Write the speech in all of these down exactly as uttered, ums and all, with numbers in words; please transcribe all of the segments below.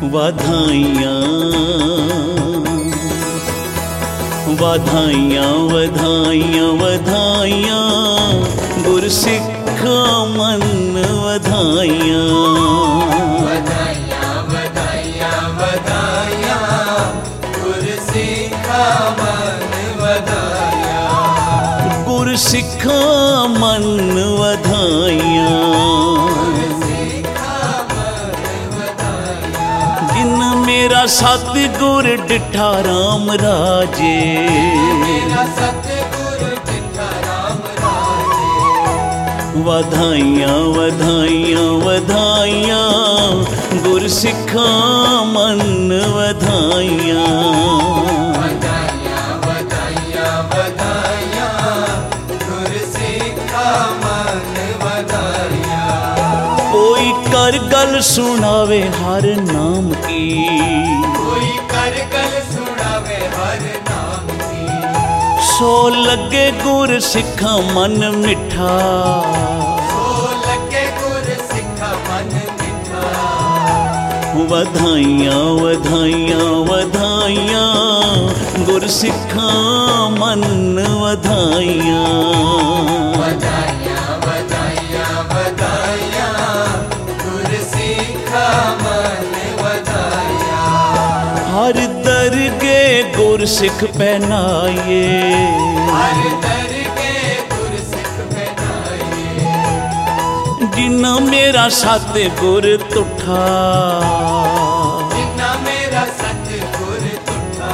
ਵਧਾਈਆਂ ਵਧਾਈਆਂ ਵਧਾਈਆਂ ਵਧਾਈਆਂ ਗੁਰਸਿੱਖਾ ਮਨ ਵਧਾਈਆਂ ਵਧਾਈਆਂ ਵਧਾਈਆਂ ਵਧਾਈਆਂ ਗੁਰਸਿੱਖਾ ਮਨ ਵਧਾਈਆਂ ਗੁਰਸਿੱਖਾ ਮਨ ਵਧਾਈਆਂ मेरा सतगुर डिठा राम राजे मेरा सतगुर डिठा राम राजे ਵਧਾਈਆਂ ਵਧਾਈਆਂ ਵਧਾਈਆਂ ਗੁਰਸਿੱਖਾ ਮਨ ਵਧਾਈਆਂ ਵਧਾਈਆਂ ਵਧਾਈਆਂ ਵਧਾਈਆਂ ਗੁਰਸਿੱਖਾ ਮਨ ਵਧਾਈਆਂ कोई कर गल सुनावे हर नाम की कोई कर गल सुनावे हर नाम की सो लगे गुर सिखा मन मिठा सो लगे गुर सिखा मन मिठा ਵਧਾਈਆਂ ਵਧਾਈਆਂ ਵਧਾਈਆਂ ਗੁਰ ਸਿੱਖਾ ਮਨ ਵਧਾਈਆਂ ਵਧਾਈਆਂ ਵਧਾਈਆਂ ਵਧਾਈਆਂ ਗੁਰ ਸਿੱਖਾ ਮਨ ਵਧਾਈਆਂ हर दरगे गुर सिख पहनाइए हर दरगे गुर सिख पहनाइए जिन्ना मेरा सतगुर तुठा जिन्ना मेरा सतगुर तुठा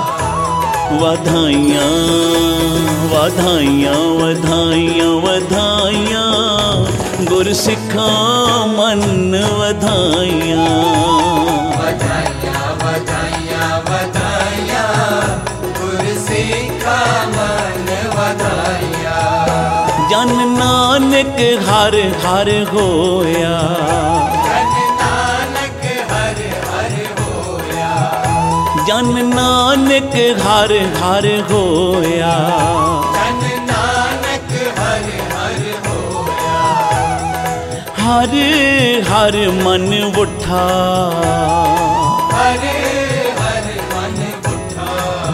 ਵਧਾਈਆਂ ਵਧਾਈਆਂ ਵਧਾਈਆਂ ਵਧਾਈਆਂ ਗੁਰ ਸਿੱਖਾ ਮਨ ਵਧਾਈਆਂ ਵਧਾਈਆਂ ਵਧਾਈਆਂ ਵਧਾਈਆਂ ਗੁਰ ਸਿੱਖਾ ਮਨ ਵਧਾਈਆਂ ਜਨ ਨਾਨਕ ਹਰ ਹਰ ਹੋਇਆ ਜਨ ਨਾਨਕ ਹਰ ਹਰ ਹੋਇਆ ਜਨ ਨਾਨਕ ਹਰ ਹਰ ਹੋਇਆ ਜਨ ਨਾਨਕ ਹਰ ਹਰ ਹੋਇਆ ਹਰ ਹਰ ਮਨ ਉਠਾ ਹਰ ਹਰ ਮਨ ਉਠਾ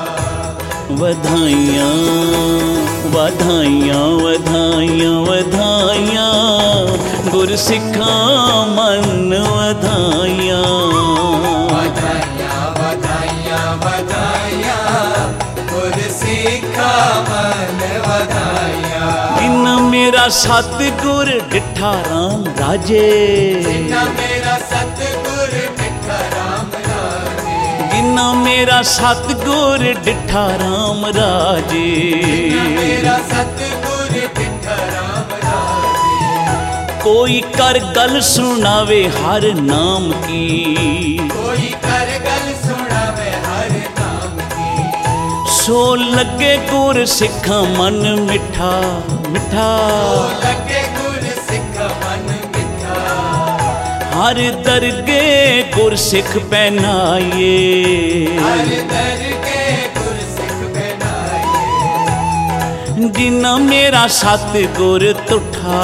ਵਧਾਈਆਂ ਵਧਾਈਆਂ ਵਧਾਈਆਂ ਵਧਾਈਆਂ ਗੁਰ ਸਿੱਖਾ ਮਨ ਵਧਾਈਆਂ ਵਧਾਈਆਂ ਵਧਾਈਆਂ ਵਧਾਈਆਂ ਗੁਰ ਸਿੱਖਾ ਮਨ ਵਧਾਈਆਂ ਜਿਨ ਮੇਰਾ ਸਤਿਗੁਰ ਡਿਠਾ ਰਾਮ ਰਾਜੇ ਜਿਨਾ ਮੇਰਾ ਸਤਿਗੁਰ ਡਿਠਾ ਰਾਮ ਰਾਜੇ ਜਿਨਾ ਮੇਰਾ ਸਤਿਗੁਰ ਡਿਠਾ ਰਾਮ ਰਾਜੇ ਜਿਨਾ ਮੇਰਾ ਸਤਿਗੁਰ ਡਿਠਾ ਰਾਮ ਰਾਜੇ ਕੋਈ ਕਰ ਗਲ ਸੁਣਾਵੇ ਹਰ ਨਾਮ ਕੀ ਕੋਈ ਕਰ ਗਲ ਸੁਣਾਵੇ ਹਰ ਨਾਮ ਕੀ ਸੋ ਲੱਗੇ ਗੁਰ ਸਿੱਖਾ ਮਨ ਮਿੱਠਾ ਮਿੱਠਾ ਸੋ ਲੱਗੇ ਗੁਰ ਸਿੱਖਾ ਮਨ ਮਿੱਠਾ ਹਰ ਦਰਗੇ ਗੁਰ ਸਿੱਖ ਪਹਿਨਾਈਏ ਹਰ ਦਰਗੇ ਗੁਰ ਸਿੱਖ ਪਹਿਨਾਈਏ ਜਿਨਾ ਮੇਰਾ ਸਤਿਗੁਰ ਤੁਠਾ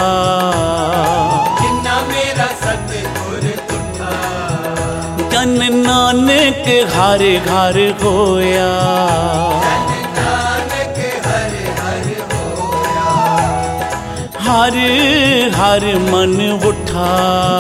ਜਿਨਾ ਮੇਰਾ ਸਤਿਗੁਰ ਤੁਠਾ ਜਨ ਨਾਨਕ ਹਰ ਘਰ ਹੋਇਆ ਜਨ ਨਾਨਕ ਹਰ ਹਰ ਹੋਇਆ ਹਰ ਹਰ ਮਨ ਉਠਾ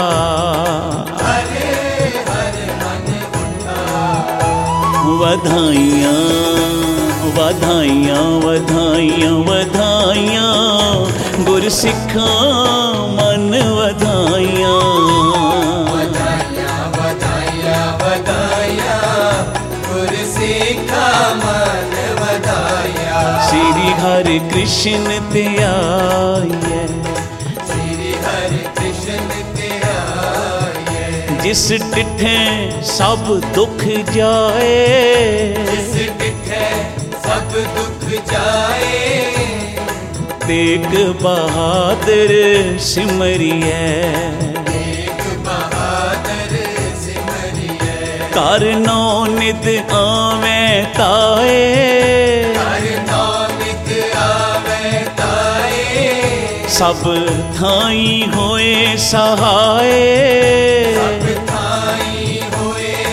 ਹਰ ਹਰ ਮਨ ਉਠਾ ਵਧਾਈਆਂ ਵਧਾਈਆਂ ਵਧਾਈਆਂ ਵਧਾਈਆਂ ਗੁਰ ਸਿੱਖਾ ਮਨ ਵਧਾਈਆਂ ਵਧਾਈਆਂ ਵਧਾਈਆਂ ਵਧਾਈਆਂ ਗੁਰ ਸਿੱਖਾ ਮਨ ਵਧਾਈਆਂ ਸ੍ਰੀ ਹਰਿ ਕ੍ਰਿਸ਼ਨ ਤੇ ਆਈਐ ਸ੍ਰੀ ਹਰਿ ਕ੍ਰਿਸ਼ਨ ਤੇ ਆਈਐ ਜਿਸ ਡਿਠੇ ਸਭ ਦੁੱਖ ਜਾਏ ਜਿਸ ਡਿਠੇ ਸਭ ਦੁੱਖ ਜਾਏ ਤੇਗ ਬਹਾਦਰ ਸਿਮਰਿਐ ਤੇਗ ਬਹਾਦਰ ਸਿਮਰਿਐ ਕਰ ਨੌ ਨਿਤ ਆਵੇਂ ਤਾਏ ਹਰ ਨਾਮਿਤ ਆਵੇ ਤਾਏ ਸਭ ਥਾਈ ਹੋਏ ਸਹਾਏ ਸਭ ਥਾਈ ਹੋਏ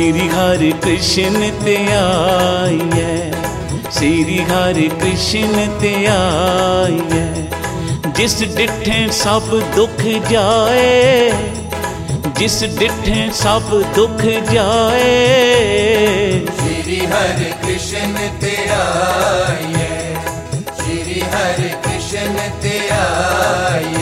श्री हरि कृष्ण ते आइए, श्री हरि कृष्ण ते आइए। जिस डिठे सब दुख जाए, जिस डिठे सब दुख जाए, श्री हरि कृष्ण ते आइए, श्री हरि कृष्ण ते आइए।